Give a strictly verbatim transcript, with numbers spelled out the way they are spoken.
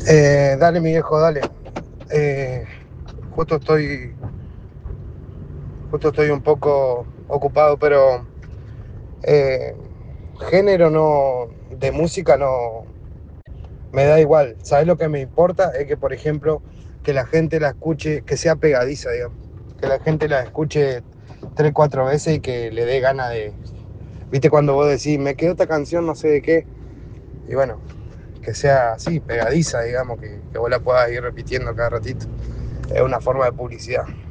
Eh, dale, mi viejo, dale. Eh, justo estoy. Justo estoy un poco ocupado, pero eh, género no. De música no. Me da igual. ¿Sabes lo que me importa? Es que, por ejemplo, que la gente la escuche, que sea pegadiza, digamos. Que la gente la escuche tres, cuatro veces y que le dé gana de. ¿Viste cuando vos decís, me quedó esta canción, no sé de qué? Y bueno, que sea así, pegadiza, digamos, que, que vos la puedas ir repitiendo cada ratito. Es una forma de publicidad.